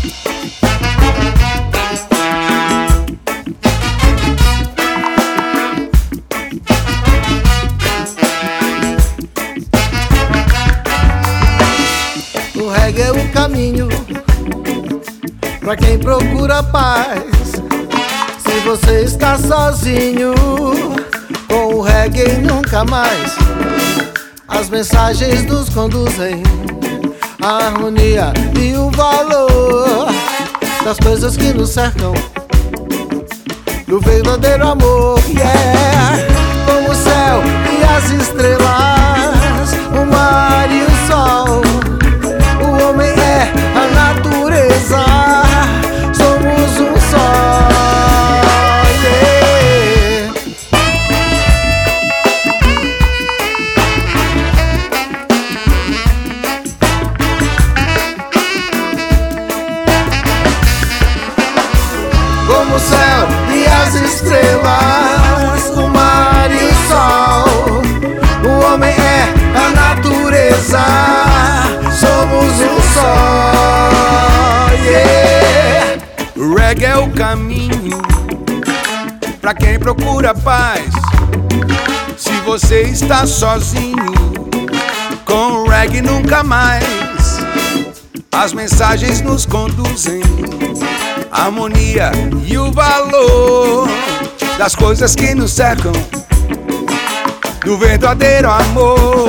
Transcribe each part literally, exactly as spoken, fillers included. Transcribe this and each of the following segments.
O reggae é o caminho pra quem procura paz. Se você está sozinho, com o reggae nunca mais. As mensagens nos conduzem à harmonia e o valor das coisas que nos cercam, do verdadeiro amor, yeah. Como o céu e as estrelas, o mar e o sol, o homem é a natureza, somos um só, yeah. Como o céu e as estrelas, o mar e o sol, o homem é a natureza, somos um só, yeah. O reggae é o caminho pra quem procura paz. Se você está sozinho, com o reggae nunca mais. As mensagens nos conduzem à harmonia e o valor das coisas que nos cercam, do verdadeiro amor.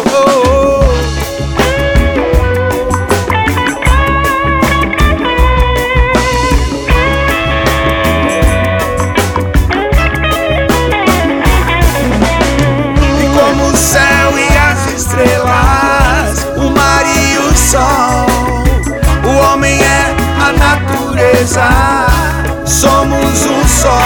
E como o céu e as estrelas, o mar e o sol, o homem é a natureza, somos um só,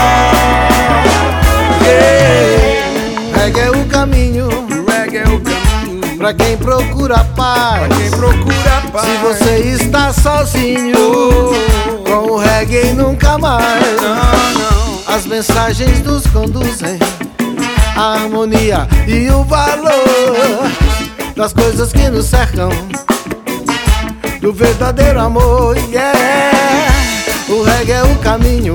yeah. Reggae é o caminho, O reggae é o caminho pra quem procura paz. pra quem procura paz. Se você está sozinho, com o reggae nunca mais. Não, não. As mensagens nos conduzem à harmonia e o valor das coisas que nos cercam, do verdadeiro amor, yeah. O reggae é o caminho,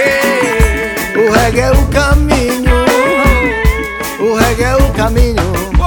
Yeah. o reggae é o caminho, o reggae é o caminho.